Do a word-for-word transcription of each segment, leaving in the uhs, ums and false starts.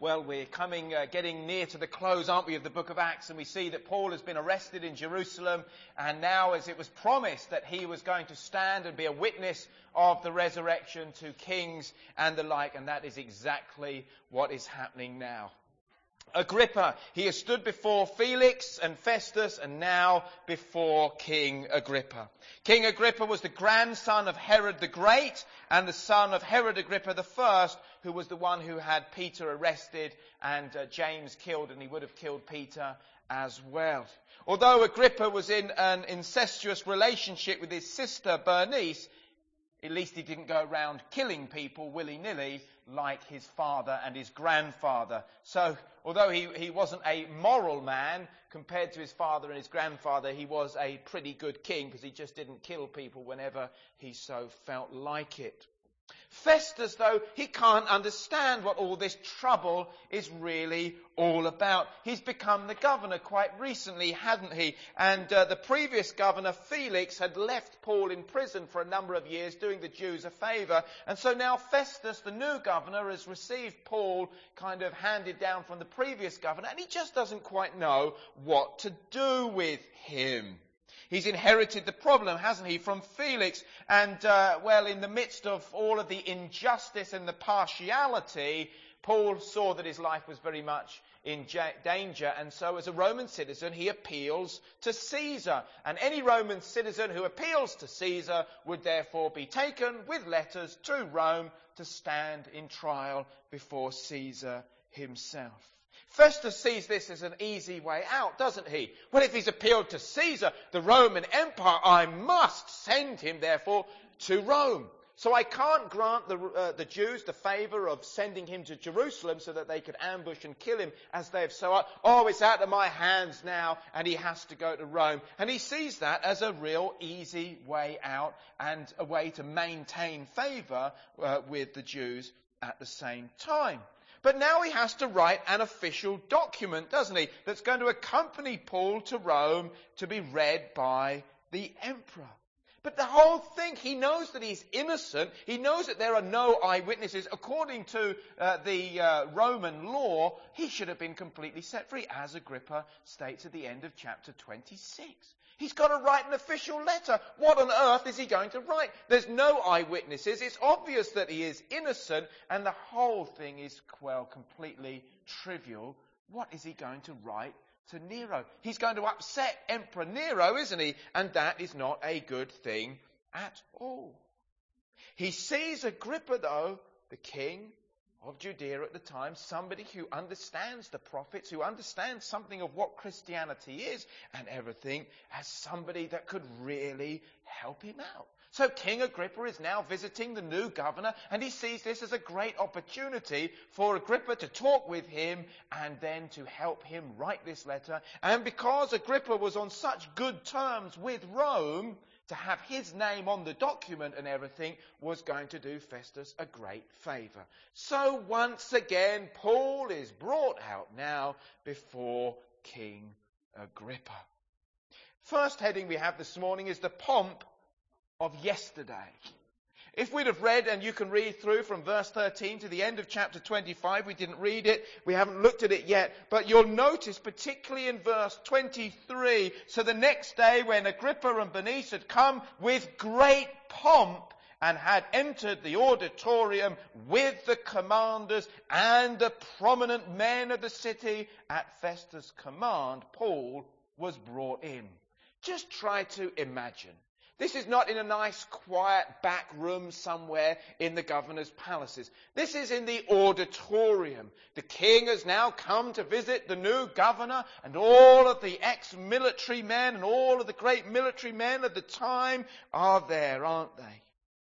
well, we're coming, uh, getting near to the close, aren't we, of the book of Acts, and we see that Paul has been arrested in Jerusalem, and now, as it was promised that he was going to stand and be a witness of the resurrection to kings and the like, and that is exactly what is happening now. Agrippa, he has stood before Felix and Festus and now before King Agrippa. King Agrippa was the grandson of Herod the Great and the son of Herod Agrippa the First, who was the one who had Peter arrested and uh, James killed, and he would have killed Peter as well. Although Agrippa was in an incestuous relationship with his sister Bernice, at least he didn't go around killing people willy-nilly like his father and his grandfather. So, although he, he wasn't a moral man compared to his father and his grandfather, he was a pretty good king because he just didn't kill people whenever he so felt like it. Festus, though, he can't understand what all this trouble is really all about. He's become the governor quite recently, hadn't he? And uh, the previous governor, Felix, had left Paul in prison for a number of years, doing the Jews a favour. And so now Festus, the new governor, has received Paul kind of handed down from the previous governor, and he just doesn't quite know what to do with him. He's inherited the problem, hasn't he, from Felix. And, uh, well, in the midst of all of the injustice and the partiality, Paul saw that his life was very much in ja- danger. And so as a Roman citizen, he appeals to Caesar. And any Roman citizen who appeals to Caesar would therefore be taken with letters to Rome to stand in trial before Caesar himself. Festus sees this as an easy way out, doesn't he? Well, if he's appealed to Caesar, the Roman Empire, I must send him, therefore, to Rome. So I can't grant the, uh, the Jews the favour of sending him to Jerusalem so that they could ambush and kill him as they have so... Oh, it's out of my hands now, and he has to go to Rome. And he sees that as a real easy way out and a way to maintain favour uh, with the Jews at the same time. But now he has to write an official document, doesn't he, that's going to accompany Paul to Rome to be read by the emperor. But the whole thing, he knows that he's innocent. He knows that there are no eyewitnesses. According to uh, the uh, Roman law, he should have been completely set free, as Agrippa states at the end of chapter twenty-six. He's got to write an official letter. What on earth is he going to write? There's no eyewitnesses. It's obvious that he is innocent, and the whole thing is, well, completely trivial. What is he going to write to Nero? He's going to upset Emperor Nero, isn't he? And that is not a good thing at all. He sees Agrippa, though, the king of Judea at the time, somebody who understands the prophets, who understands something of what Christianity is and everything, as somebody that could really help him out. So King Agrippa is now visiting the new governor, and he sees this as a great opportunity for Agrippa to talk with him and then to help him write this letter. And because Agrippa was on such good terms with Rome, to have his name on the document and everything was going to do Festus a great favour. So once again, Paul is brought out now before King Agrippa. First heading we have this morning is the pomp of yesterday. If we'd have read, and you can read through from verse thirteen to the end of chapter twenty-five, we didn't read it, we haven't looked at it yet, but you'll notice particularly in verse twenty-three, so the next day when Agrippa and Bernice had come with great pomp and had entered the auditorium with the commanders and the prominent men of the city, at Festus' command, Paul was brought in. Just try to imagine. This is not in a nice, quiet back room somewhere in the governor's palaces. This is in the auditorium. The king has now come to visit the new governor, and all of the ex-military men and all of the great military men of the time are there, aren't they?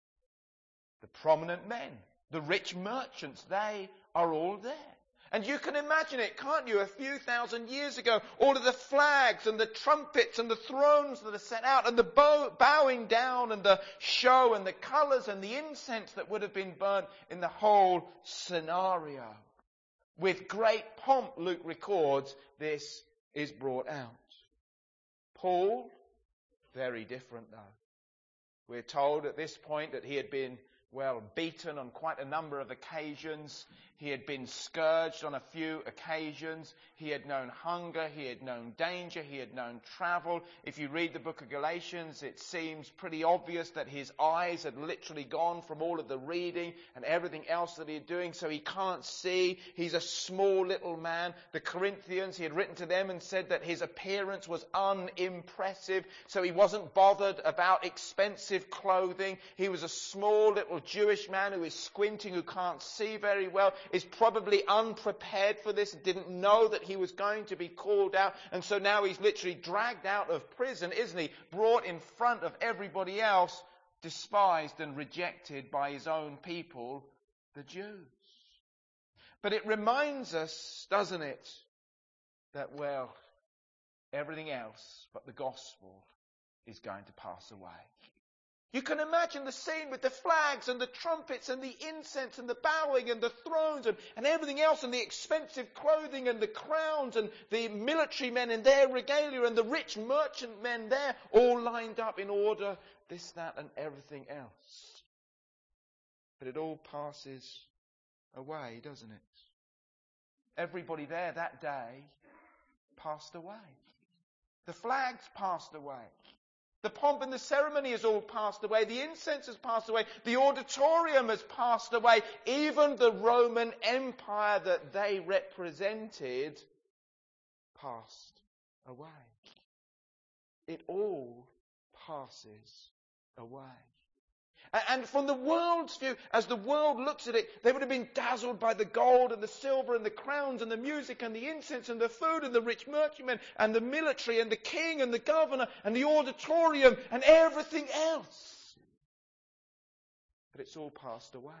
The prominent men, the rich merchants, they are all there. And you can imagine it, can't you? A few thousand years ago, all of the flags and the trumpets and the thrones that are set out and the bow, bowing down and the show and the colours and the incense that would have been burnt in the whole scenario. With great pomp, Luke records, this is brought out. Paul, very different though. We're told at this point that he had been well, beaten on quite a number of occasions. He had been scourged on a few occasions. He had known hunger. He had known danger. He had known travel. If you read the book of Galatians, it seems pretty obvious that his eyes had literally gone from all of the reading and everything else that he had doing, so he can't see. He's a small little man. The Corinthians, he had written to them and said that his appearance was unimpressive, so he wasn't bothered about expensive clothing. He was a small little Jewish man who is squinting, who can't see very well, is probably unprepared for this, didn't know that he was going to be called out, and so now he's literally dragged out of prison, isn't he? Brought in front of everybody else, despised and rejected by his own people, the Jews. But it reminds us, doesn't it, that, well, everything else but the gospel is going to pass away. You can imagine the scene with the flags and the trumpets and the incense and the bowing and the thrones and, and everything else, and the expensive clothing and the crowns and the military men in their regalia and the rich merchant men there, all lined up in order, this, that and everything else. But it all passes away, doesn't it? Everybody there that day passed away. The flags passed away. The pomp and the ceremony has all passed away. The incense has passed away. The auditorium has passed away. Even the Roman Empire that they represented passed away. It all passes away. And from the world's view, as the world looks at it, they would have been dazzled by the gold and the silver and the crowns and the music and the incense and the food and the rich merchantmen and the military and the king and the governor and the auditorium and everything else. But it's all passed away.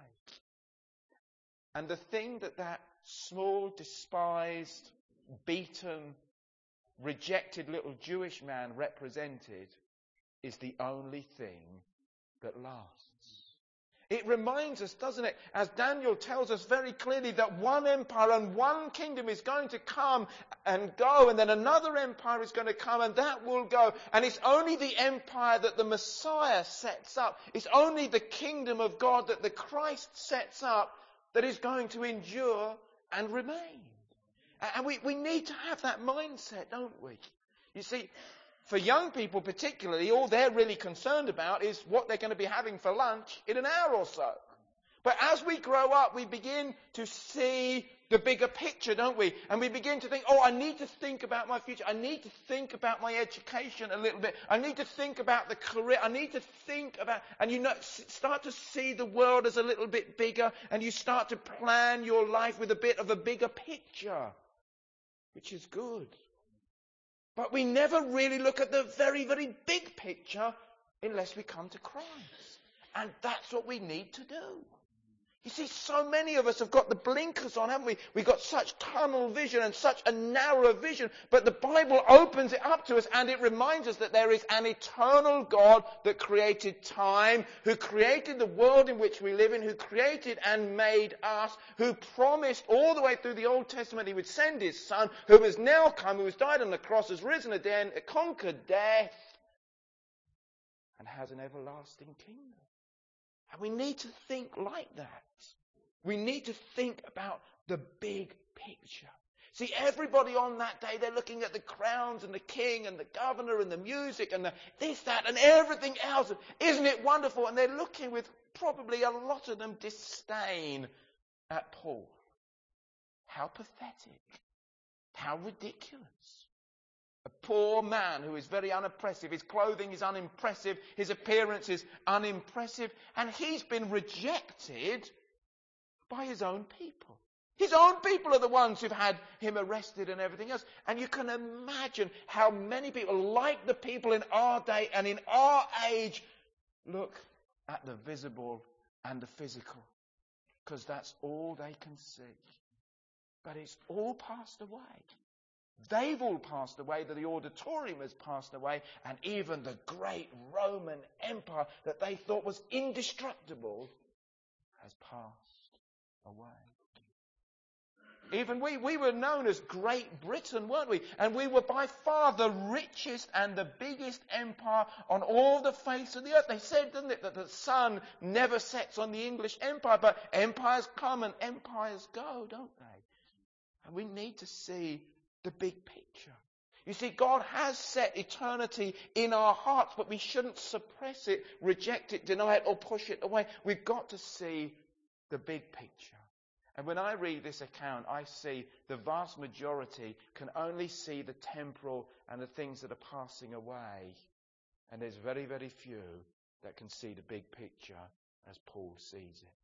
And the thing that that small, despised, beaten, rejected little Jewish man represented is the only thing that lasts. It reminds us, doesn't it, as Daniel tells us very clearly, that one empire and one kingdom is going to come and go, and then another empire is going to come and that will go. And it's only the empire that the Messiah sets up, it's only the kingdom of God that the Christ sets up that is going to endure and remain. And we, we need to have that mindset, don't we? You see, for young people particularly, all they're really concerned about is what they're going to be having for lunch in an hour or so. But as we grow up, we begin to see the bigger picture, don't we? And we begin to think, oh, I need to think about my future. I need to think about my education a little bit. I need to think about the career. I need to think about, and you know, start to see the world as a little bit bigger, and you start to plan your life with a bit of a bigger picture, which is good. But we never really look at the very, very big picture unless we come to Christ. And that's what we need to do. You see, so many of us have got the blinkers on, haven't we? We've got such tunnel vision and such a narrow vision. But the Bible opens it up to us and it reminds us that there is an eternal God that created time, who created the world in which we live in, who created and made us, who promised all the way through the Old Testament he would send his Son, who has now come, who has died on the cross, has risen again, conquered death, and has an everlasting kingdom. And we need to think like that. We need to think about the big picture. See, everybody on that day, they're looking at the crowns and the king and the governor and the music and the this, that, and everything else. Isn't it wonderful? And they're looking with probably a lot of them disdain at Paul. How pathetic. How ridiculous. A poor man who is very unimpressive. His clothing is unimpressive. His appearance is unimpressive. And he's been rejected by his own people. His own people are the ones who've had him arrested and everything else. And you can imagine how many people, like the people in our day and in our age, look at the visible and the physical. Because that's all they can see. But it's all passed away. They've all passed away, the auditorium has passed away, and even the great Roman Empire that they thought was indestructible has passed away. Even we, we were known as Great Britain, weren't we? And we were by far the richest and the biggest empire on all the face of the earth. They said, didn't it, that the sun never sets on the English empire, but empires come and empires go, don't they? And we need to see the big picture. You see, God has set eternity in our hearts, but we shouldn't suppress it, reject it, deny it, or push it away. We've got to see the big picture. And when I read this account, I see the vast majority can only see the temporal and the things that are passing away. And there's very, very few that can see the big picture as Paul sees it.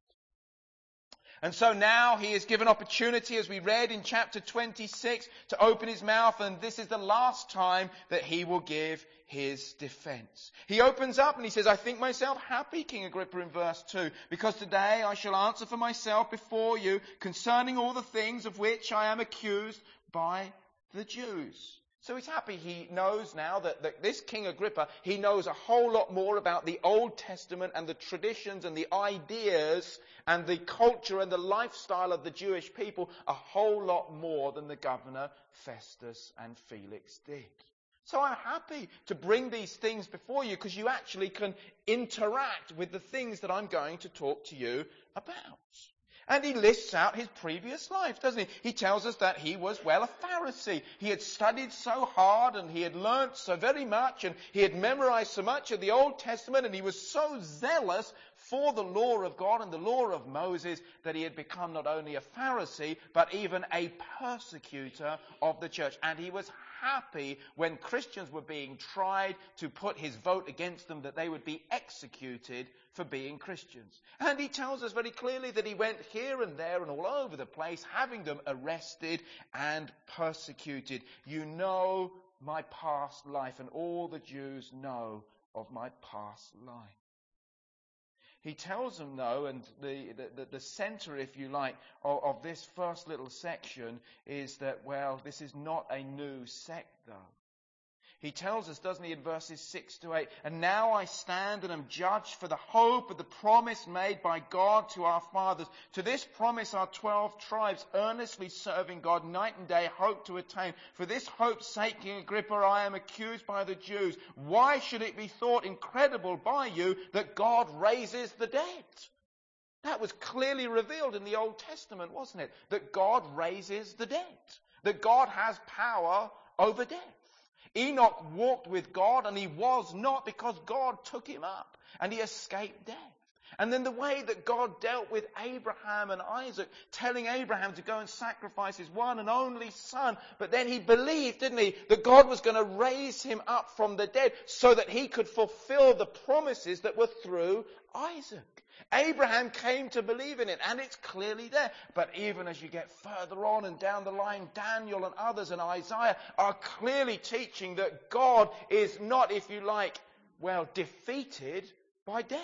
And so now he is given opportunity, as we read in chapter twenty-six, to open his mouth, and this is the last time that he will give his defense. He opens up and he says, I think myself happy, King Agrippa, in verse two, because today I shall answer for myself before you concerning all the things of which I am accused by the Jews. So he's happy. He knows now that, that this King Agrippa, he knows a whole lot more about the Old Testament and the traditions and the ideas and the culture and the lifestyle of the Jewish people, a whole lot more than the governor Festus and Felix did. So I'm happy to bring these things before you because you actually can interact with the things that I'm going to talk to you about. And he lists out his previous life, doesn't he? He tells us that he was, well, a Pharisee. He had studied so hard and he had learnt so very much and he had memorized so much of the Old Testament and he was so zealous for the law of God and the law of Moses that he had become not only a Pharisee but even a persecutor of the church. And he was happy when Christians were being tried to put his vote against them, that they would be executed for being Christians. And he tells us very clearly that he went here and there and all over the place, having them arrested and persecuted. You know my past life, and all the Jews know of my past life. He tells them, though, and the, the, the centre, if you like, of, of this first little section is that, well, this is not a new sect, though. He tells us, doesn't he, in verses six to eight, and now I stand and am judged for the hope of the promise made by God to our fathers. To this promise our twelve tribes, earnestly serving God night and day, hope to attain. For this hope's sake, King Agrippa, I am accused by the Jews. Why should it be thought incredible by you that God raises the dead? That was clearly revealed in the Old Testament, wasn't it? That God raises the dead. That God has power over death. Enoch walked with God and he was not, because God took him up and he escaped death. And then the way that God dealt with Abraham and Isaac, telling Abraham to go and sacrifice his one and only son. But then he believed, didn't he, that God was going to raise him up from the dead so that he could fulfill the promises that were through Isaac. Abraham came to believe in it, and it's clearly there. But even as you get further on and down the line, Daniel and others and Isaiah are clearly teaching that God is not, if you like, well, defeated by death.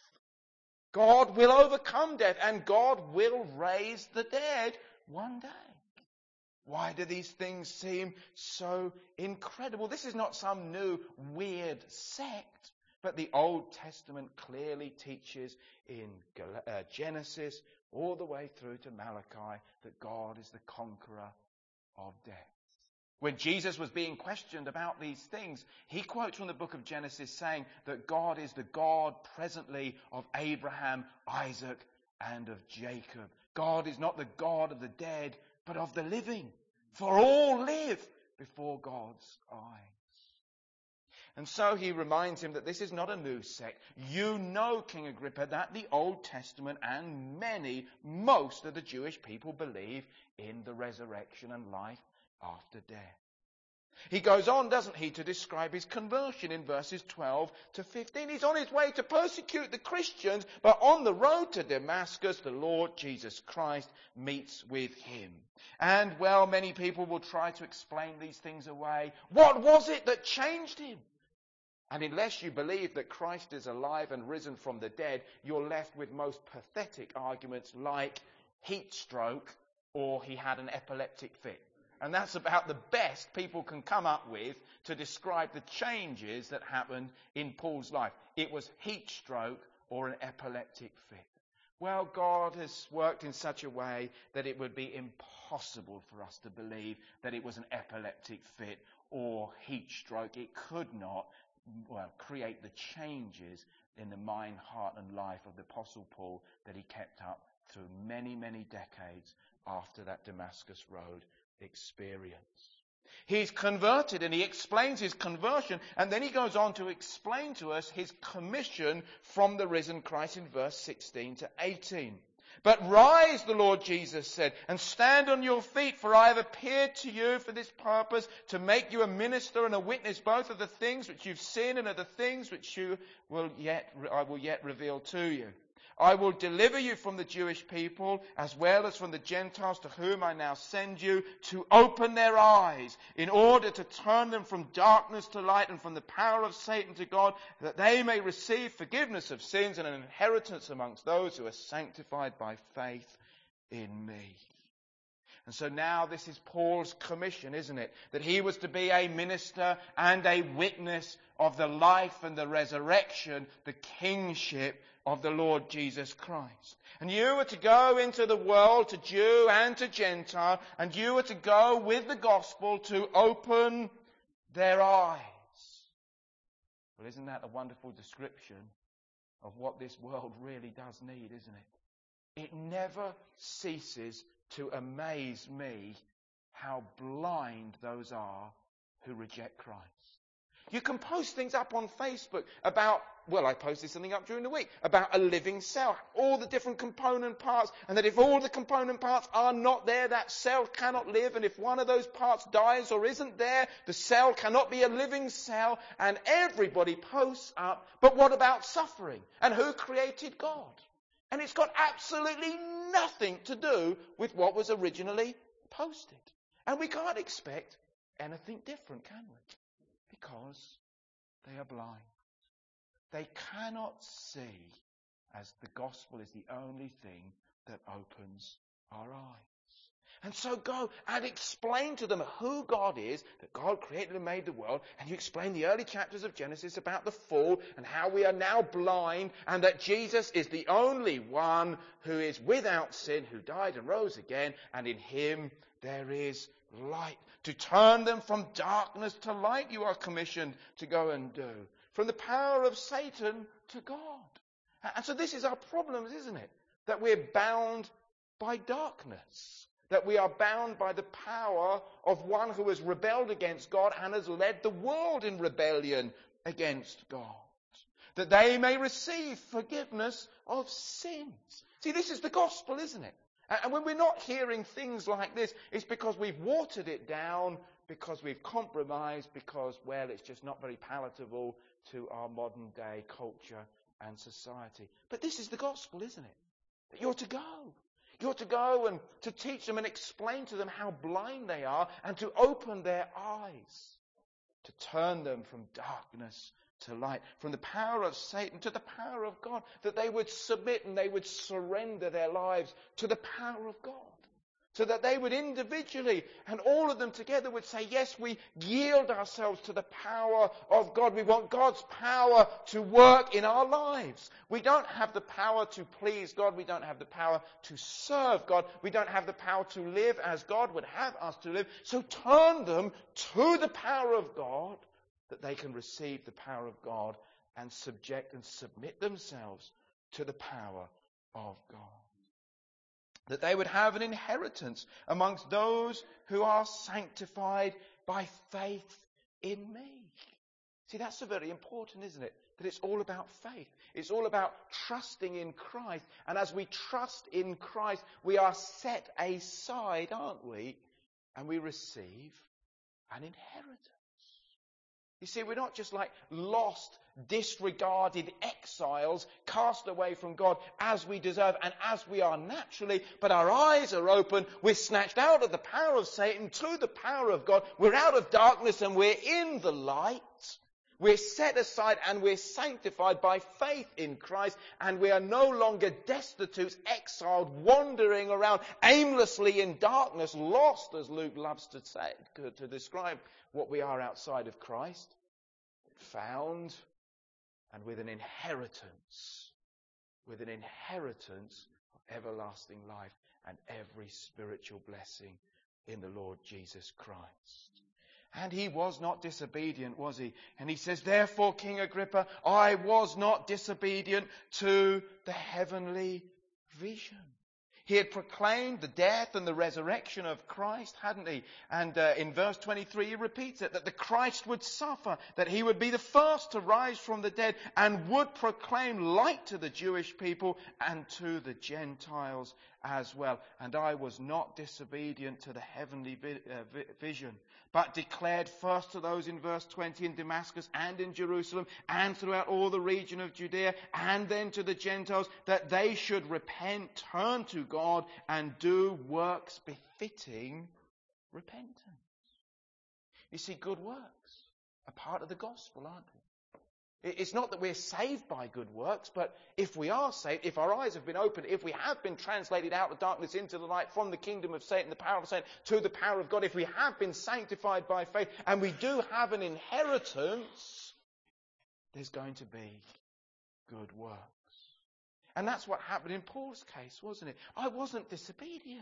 God will overcome death, and God will raise the dead one day. Why do these things seem so incredible? This is not some new weird sect. But the Old Testament clearly teaches in Genesis all the way through to Malachi that God is the conqueror of death. When Jesus was being questioned about these things, he quotes from the book of Genesis saying that God is the God presently of Abraham, Isaac, and of Jacob. God is not the God of the dead, but of the living. For all live before God's eyes. And so he reminds him that this is not a new sect. You know, King Agrippa, that the Old Testament and many, most of the Jewish people believe in the resurrection and life after death. He goes on, doesn't he, to describe his conversion in verses twelve to fifteen. He's on his way to persecute the Christians, but on the road to Damascus, the Lord Jesus Christ meets with him. And, well, many people will try to explain these things away. What was it that changed him? And unless you believe that Christ is alive and risen from the dead, you're left with most pathetic arguments like heat stroke or he had an epileptic fit. And that's about the best people can come up with to describe the changes that happened in Paul's life. It was heat stroke or an epileptic fit. Well, God has worked in such a way that it would be impossible for us to believe that it was an epileptic fit or heat stroke. It could not, well, create the changes in the mind, heart and life of the Apostle Paul that he kept up through many, many decades after that Damascus Road experience. He's converted and he explains his conversion, and then he goes on to explain to us his commission from the risen Christ in verse sixteen to eighteen. But rise, the Lord Jesus said, and stand on your feet, for I have appeared to you for this purpose, to make you a minister and a witness both of the things which you've seen and of the things which you will yet, I will yet reveal to you. I will deliver you from the Jewish people as well as from the Gentiles to whom I now send you, to open their eyes in order to turn them from darkness to light and from the power of Satan to God, that they may receive forgiveness of sins and an inheritance amongst those who are sanctified by faith in me. And so now this is Paul's commission, isn't it? That he was to be a minister and a witness of the life and the resurrection, the kingship of the Lord Jesus Christ. And you were to go into the world, to Jew and to Gentile, and you were to go with the gospel to open their eyes. Well, isn't that a wonderful description of what this world really does need, isn't it? It never ceases to amaze me how blind those are who reject Christ. You can post things up on Facebook about, well, I posted something up during the week about a living cell, all the different component parts, and that if all the component parts are not there, that cell cannot live, and if one of those parts dies or isn't there, the cell cannot be a living cell, and everybody posts up, but what about suffering? And who created God? And it's got absolutely nothing to do with what was originally posted. And we can't expect anything different, can we? Because they are blind. They cannot see as the gospel is the only thing that opens our eyes. And so go and explain to them who God is, that God created and made the world, and you explain the early chapters of Genesis about the fall and how we are now blind, and that Jesus is the only one who is without sin, who died and rose again, and in him there is light. To turn them from darkness to light, you are commissioned to go and do. From the power of Satan to God. And so this is our problem, isn't it? That we're bound by darkness. That we are bound by the power of one who has rebelled against God and has led the world in rebellion against God. That they may receive forgiveness of sins. See, this is the gospel, isn't it? And when we're not hearing things like this, it's because we've watered it down, because we've compromised, because, well, it's just not very palatable to our modern day culture and society. But this is the gospel, isn't it? That you're to go. You're to go and to teach them and explain to them how blind they are and to open their eyes, to turn them from darkness to light, from the power of Satan to the power of God, that they would submit and they would surrender their lives to the power of God, so that they would individually and all of them together would say, yes, we yield ourselves to the power of God. We want God's power to work in our lives. We don't have the power to please God. We don't have the power to serve God. We don't have the power to live as God would have us to live. So turn them to the power of God, that they can receive the power of God and subject and submit themselves to the power of God. That they would have an inheritance amongst those who are sanctified by faith in me. See, that's so very important, isn't it? That it's all about faith. It's all about trusting in Christ. And as we trust in Christ, we are set aside, aren't we? And we receive an inheritance. You see, we're not just like lost, disregarded exiles, cast away from God as we deserve and as we are naturally, but our eyes are open. We're snatched out of the power of Satan to the power of God. We're out of darkness and we're in the light. We're set aside and we're sanctified by faith in Christ, and we are no longer destitute, exiled, wandering around aimlessly in darkness, lost, as Luke loves to say, to describe what we are outside of Christ. Found and with an inheritance with an inheritance of everlasting life and every spiritual blessing in the Lord Jesus Christ. And he was not disobedient, was he? And he says, therefore, King Agrippa, I was not disobedient to the heavenly vision. He had proclaimed the death and the resurrection of Christ, hadn't he? And uh, in verse twenty-three he repeats it, that the Christ would suffer, that he would be the first to rise from the dead and would proclaim light to the Jewish people and to the Gentiles as well. And I was not disobedient to the heavenly vi- uh, vi- vision, but declared first to those in verse twenty in Damascus and in Jerusalem and throughout all the region of Judea, and then to the Gentiles, that they should repent, turn to God, and do works befitting repentance. You see, good works are part of the gospel, aren't they? It's not that we're saved by good works, but if we are saved, if our eyes have been opened, if we have been translated out of darkness into the light, from the kingdom of Satan, the power of Satan, to the power of God, if we have been sanctified by faith, and we do have an inheritance, there's going to be good works. And that's what happened in Paul's case, wasn't it? I wasn't disobedient.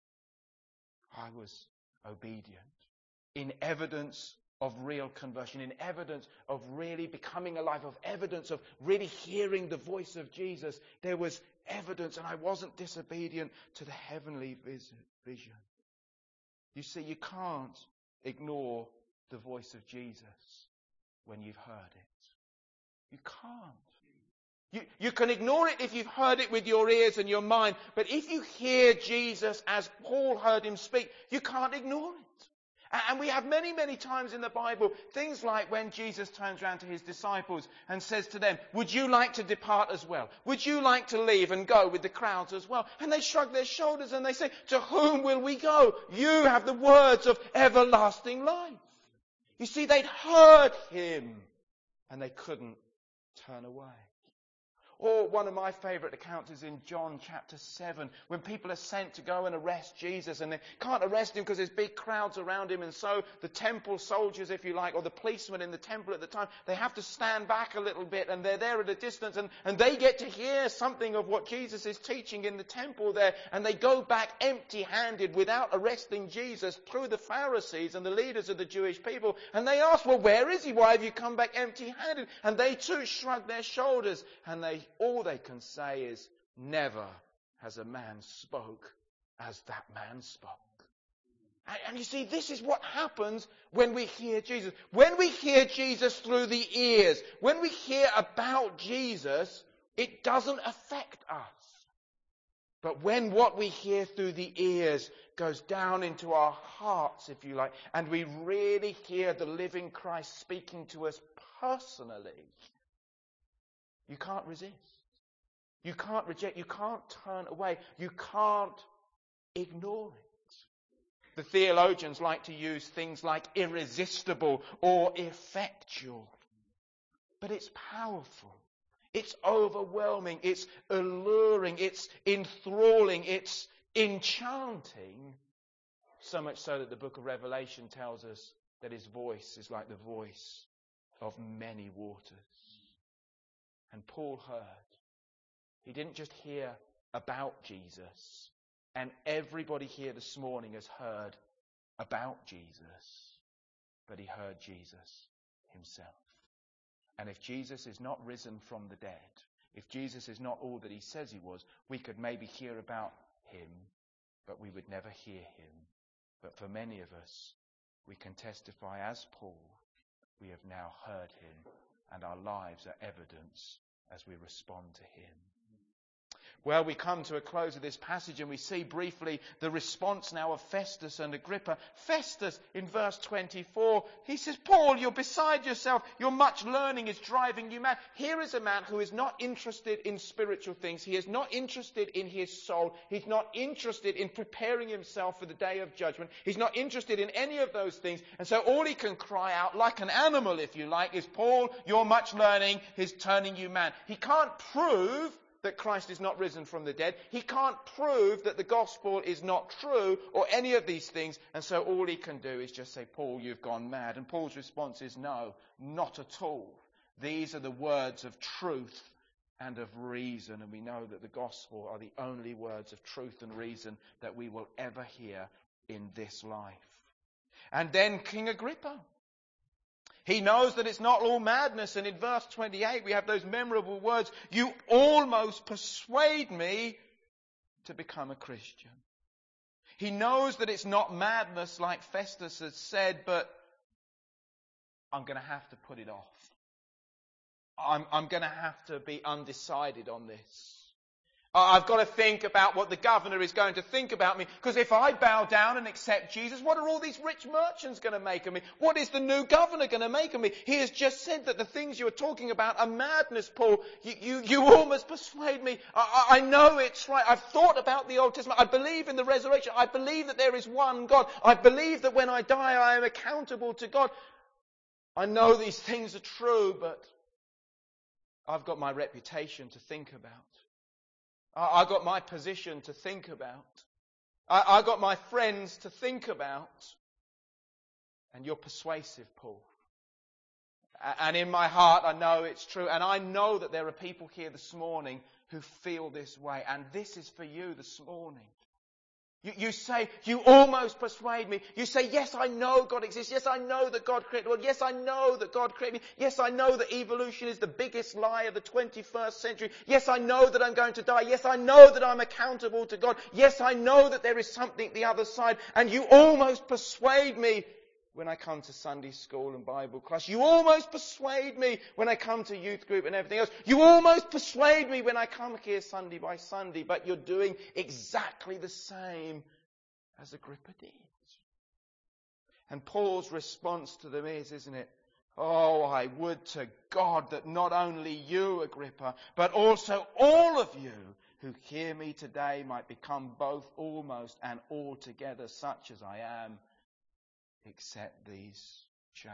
I was obedient. In evidence of real conversion, in evidence of really becoming alive, of evidence of really hearing the voice of Jesus. There was evidence, and I wasn't disobedient to the heavenly vision. You see, you can't ignore the voice of Jesus when you've heard it. You can't. You, you can ignore it if you've heard it with your ears and your mind, but if you hear Jesus as Paul heard him speak, you can't ignore it. And we have many, many times in the Bible, things like when Jesus turns around to his disciples and says to them, would you like to depart as well? Would you like to leave and go with the crowds as well? And they shrug their shoulders and they say, to whom will we go? You have the words of everlasting life. You see, they'd heard him and they couldn't turn away. Or one of my favourite accounts is in John chapter seven, when people are sent to go and arrest Jesus, and they can't arrest him because there's big crowds around him, and so the temple soldiers, if you like, or the policemen in the temple at the time, they have to stand back a little bit, and they're there at a distance, and, and they get to hear something of what Jesus is teaching in the temple there, and they go back empty-handed without arresting Jesus through the Pharisees and the leaders of the Jewish people, and they ask, well, where is he? Why have you come back empty-handed? And they too shrug their shoulders, and they all they can say is, never has a man spoke as that man spoke. And, and you see, this is what happens when we hear Jesus. When we hear Jesus through the ears, when we hear about Jesus, it doesn't affect us. But when what we hear through the ears goes down into our hearts, if you like, and we really hear the living Christ speaking to us personally, you can't resist. You can't reject. You can't turn away. You can't ignore it. The theologians like to use things like irresistible or effectual. But it's powerful. It's overwhelming. It's alluring. It's enthralling. It's enchanting. So much so that the book of Revelation tells us that his voice is like the voice of many waters. And Paul heard. He didn't just hear about Jesus. And everybody here this morning has heard about Jesus. But he heard Jesus himself. And if Jesus is not risen from the dead, if Jesus is not all that he says he was, we could maybe hear about him, but we would never hear him. But for many of us, we can testify as Paul, we have now heard him, and our lives are evidence as we respond to him. Well, we come to a close of this passage and we see briefly the response now of Festus and Agrippa. Festus, in verse twenty-four, he says, Paul, you're beside yourself. Your much learning is driving you mad. Here is a man who is not interested in spiritual things. He is not interested in his soul. He's not interested in preparing himself for the day of judgment. He's not interested in any of those things. And so all he can cry out, like an animal, if you like, is, Paul, your much learning is turning you mad. He can't prove that Christ is not risen from the dead. He can't prove that the gospel is not true or any of these things. And so all he can do is just say, Paul, you've gone mad. And Paul's response is, no, not at all. These are the words of truth and of reason. And we know that the gospel are the only words of truth and reason that we will ever hear in this life. And then King Agrippa. He knows that it's not all madness. And in verse twenty-eight we have those memorable words, "You almost persuade me to become a Christian." He knows that it's not madness like Festus has said, but I'm going to have to put it off. I'm, I'm going to have to be undecided on this. I've got to think about what the governor is going to think about me. Because if I bow down and accept Jesus, what are all these rich merchants going to make of me? What is the new governor going to make of me? He has just said that the things you're talking about are madness, Paul. You, you, you almost persuade me. I, I know it's right. I've thought about the Old Testament. I believe in the resurrection. I believe that there is one God. I believe that when I die, I am accountable to God. I know these things are true, but I've got my reputation to think about. I've got my position to think about. I've got my friends to think about. And you're persuasive, Paul. And in my heart, I know it's true. And I know that there are people here this morning who feel this way. And this is for you this morning. You, you say, you almost persuade me. You say, yes, I know God exists. Yes, I know that God created the world. Yes, I know that God created me. Yes, I know that evolution is the biggest lie of the twenty-first century. Yes, I know that I'm going to die. Yes, I know that I'm accountable to God. Yes, I know that there is something the other side. And you almost persuade me when I come to Sunday school and Bible class. You almost persuade me when I come to youth group and everything else. You almost persuade me when I come here Sunday by Sunday. But you're doing exactly the same as Agrippa did. And Paul's response to them is, isn't it? Oh, I would to God that not only you, Agrippa, but also all of you who hear me today might become both almost and altogether such as I am, except these chains.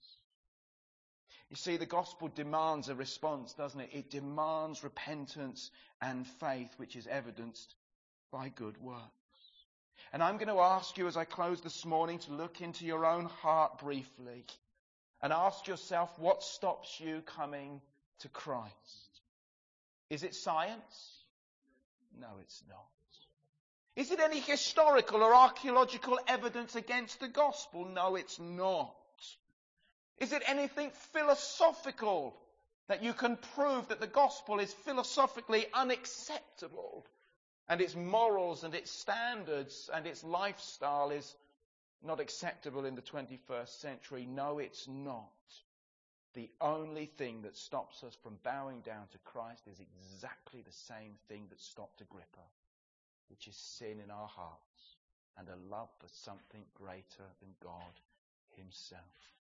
You see, the gospel demands a response, doesn't it? It demands repentance and faith, which is evidenced by good works. And I'm going to ask you as I close this morning to look into your own heart briefly and ask yourself, what stops you coming to Christ? Is it science? No, it's not. Is it any historical or archaeological evidence against the gospel? No, it's not. Is it anything philosophical that you can prove that the gospel is philosophically unacceptable and its morals and its standards and its lifestyle is not acceptable in the twenty-first century? No, it's not. The only thing that stops us from bowing down to Christ is exactly the same thing that stopped Agrippa, which is sin in our hearts and a love for something greater than God himself.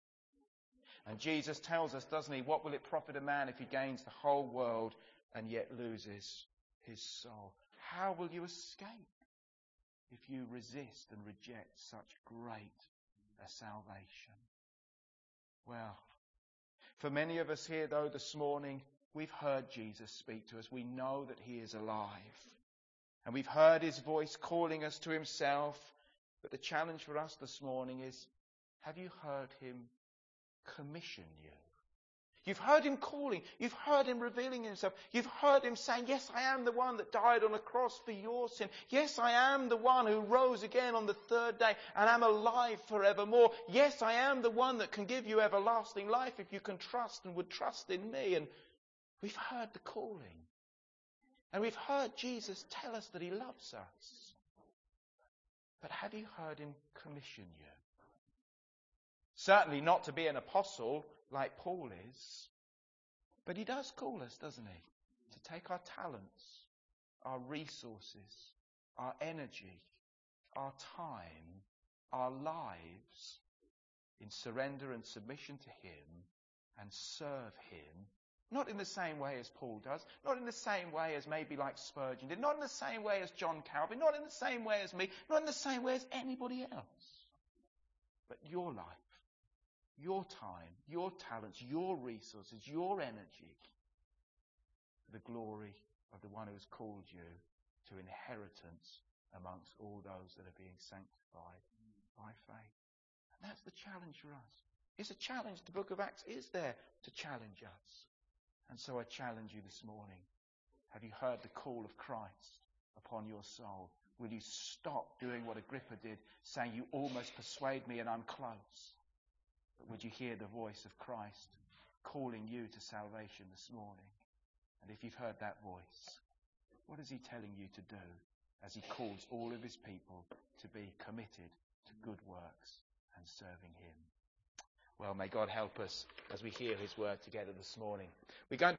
And Jesus tells us, doesn't he, what will it profit a man if he gains the whole world and yet loses his soul? How will you escape if you resist and reject such great a salvation? Well, for many of us here, though, this morning, we've heard Jesus speak to us. We know that he is alive. And we've heard his voice calling us to himself. But the challenge for us this morning is, have you heard him commission you? You've heard him calling. You've heard him revealing himself. You've heard him saying, yes, I am the one that died on the cross for your sin. Yes, I am the one who rose again on the third day and am alive forevermore. Yes, I am the one that can give you everlasting life if you can trust and would trust in me. And we've heard the calling. And we've heard Jesus tell us that he loves us. But have you heard him commission you? Certainly not to be an apostle like Paul is. But he does call us, doesn't he? To take our talents, our resources, our energy, our time, our lives in surrender and submission to him and serve him. Not in the same way as Paul does. Not in the same way as maybe like Spurgeon did. Not in the same way as John Calvin. Not in the same way as me. Not in the same way as anybody else. But your life, your time, your talents, your resources, your energy, for the glory of the one who has called you to inheritance amongst all those that are being sanctified by faith. And that's the challenge for us. It's a challenge. The book of Acts is there to challenge us. And so I challenge you this morning. Have you heard the call of Christ upon your soul? Will you stop doing what Agrippa did, saying, you almost persuade me and I'm close? But would you hear the voice of Christ calling you to salvation this morning? And if you've heard that voice, what is he telling you to do as he calls all of his people to be committed to good works and serving him? Well, may God help us as we hear his word together this morning. We're going